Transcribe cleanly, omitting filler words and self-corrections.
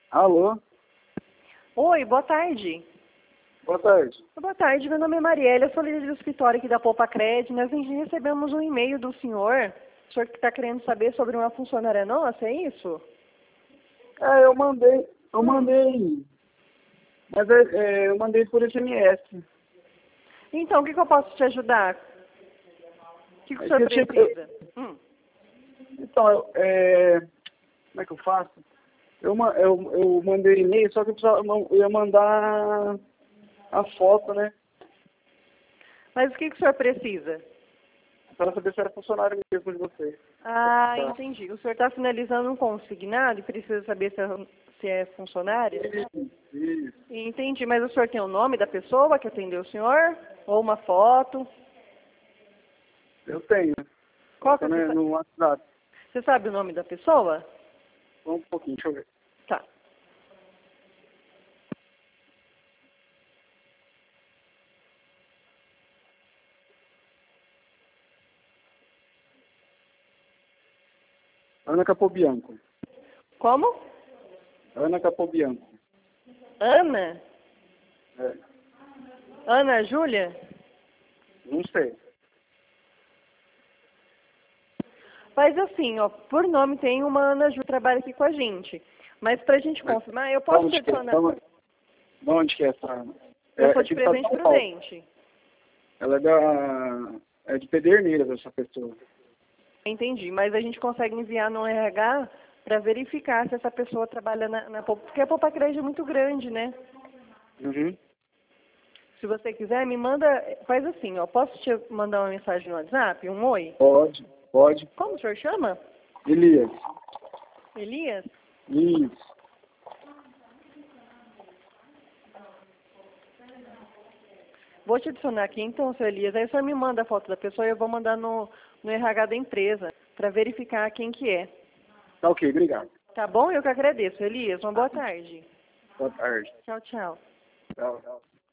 Alô? Oi, boa tarde. Boa tarde. Boa tarde, meu nome é Marielle, eu sou líder do escritório aqui da Poupa-Cred. Nós recebemos um e-mail do senhor, o senhor que está querendo saber sobre uma funcionária nossa, é isso? Eu mandei, mas eu mandei por SMS. Então, o que eu posso te ajudar? O que o senhor precisa? Então, como é que eu faço? Eu mandei e-mail, só que eu ia mandar a foto, né? Mas o que o senhor precisa? Para saber se era funcionário mesmo de vocês. Ah, Tá. entendi. O senhor está finalizando um consignado e precisa saber se é funcionária? Isso. Entendi, mas o senhor tem o nome da pessoa que atendeu o senhor? Ou uma foto? Eu tenho. Qual que Tá, né, no WhatsApp. Você sabe o nome da pessoa? Só um pouquinho, deixa eu ver. Tá. Ana Capobianco. Como? Ana Capobianco. Ana? É. Ana Júlia? Não sei. Faz assim, ó, por nome tem uma Ana Ju que trabalha aqui com a gente. Mas pra gente confirmar, eu posso te adicionar. De onde que é essa Ana? Eu sou Aqui de do estado Presidente São Paulo. Prudente. Ela é de Pederneiras, essa pessoa. Entendi, mas a gente consegue enviar no RH para verificar se essa pessoa trabalha porque a Poupa-Cred é muito grande, né? Uhum. Se você quiser, me manda, faz assim, ó, posso te mandar uma mensagem no WhatsApp, um oi? Pode. Como o senhor chama? Elias. Elias? Isso. Vou te adicionar aqui então, seu Elias. Aí o senhor me manda a foto da pessoa e eu vou mandar no RH da empresa para verificar quem que é. Tá ok, obrigado. Tá bom? Eu que agradeço, Elias. Uma boa tarde. Boa tarde. Tchau, tchau. Tchau.